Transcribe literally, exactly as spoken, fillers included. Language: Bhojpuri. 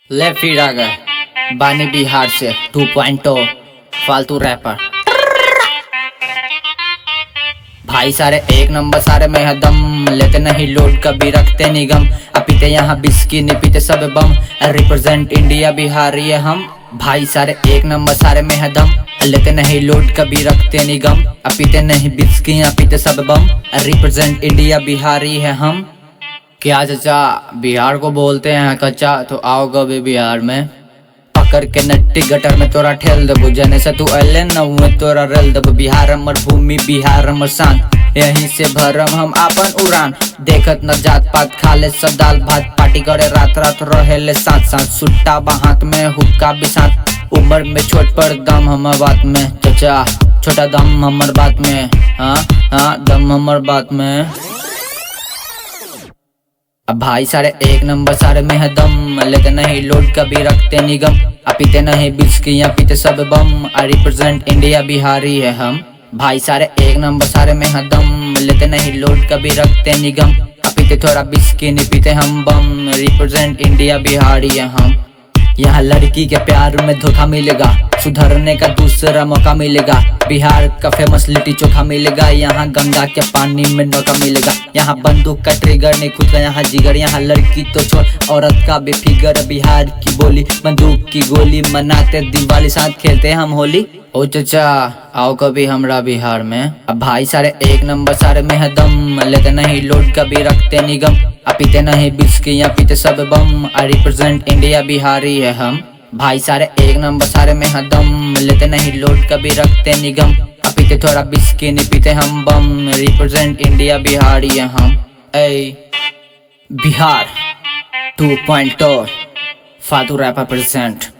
ले फिर आ गए बानी बिहार से टू पॉइंट ओ फालतू रैपर। भाई सारे एक नंबर सारे में है दम, लेते नहीं लोड कभी रखते निगम। अब पीते यहाँ बिस्की नहीं पीते सब बम, रिप्रेजेंट इंडिया बिहारी है हम। भाई सारे एक नंबर सारे में है दम, लेते नहीं लोड कभी रखते निगम। अब पीते नहीं बिस्की यहाँ पीते सब बम, रिप्रेजेंट इंडिया बिहारी है हम। क्या चचा बिहार को बोलते हैं कच्चा, तो आओ कभी बिहार में। पकड़ के नट्टी गटर में तोरा ठेल दबो, जने से तू अले न तोरा रेल दबो। बिहार हमर भूमि बिहार हमर शान, यहीं से भरम हम आपन उड़ान। देखत न जात पात खा ले सब दाल भात, पार्टी करे रात रात रहे ले साथ साथ। सुट्टा बाहात में हुक्का भी साथ, उम्र में छोट पर दम हमर बात में। चचा छोटा दम हमर बात में, हाँ हाँ दम हमर बात में। अब भाई सारे एक नंबर सारे में है दम, लेते नहीं लोड कभी रखते निगम। अब पीते नहीं बिस्की यहाँ पीते सब बम, आई रिप्रेजेंट इंडिया बिहारी है हम। भाई सारे एक नंबर सारे में है दम, लेते नहीं लोड कभी रखते निगम। अब पीते थोड़ा बिस्की नहीं पीते हम बम, रिप्रेजेंट इंडिया बिहारी है हम। यहाँ लड़की के प्यार में धोखा मिलेगा, सुधरने का दूसरा मौका मिलेगा। बिहार का फेमस लिट्टी चोखा मिलेगा, यहाँ गंगा के पानी में नौका मिलेगा। यहाँ बंदूक का ट्रिगर नहीं खुद का यहाँ जिगर, यहाँ लड़की तो छोड़ औरत का भी फिगर। बिहार की बोली बंदूक की गोली, मनाते दिवाली साथ खेलते हम होली। ओ चचा आओ कभी हमरा बिहार में। अब भाई सारे एक नंबर सारे में है दम, लेते नहीं लोड कभी रखते निगम। अब पीते नहीं बिस्की यहाँ पीते सब बम, आई रिप्रेजेंट इंडिया बिहारी है हम। भाई सारे एक नंबर सारे में है दम, लेते नहीं लोड कभी रखते निगम। अब पीते थोड़ा बिस्की नहीं पीते हम बम, रिप्रेजेंट इंडिया बिहारी है हम। ए बिहार टू पॉइंट ओ फालतू रैपर प्रेजेंट।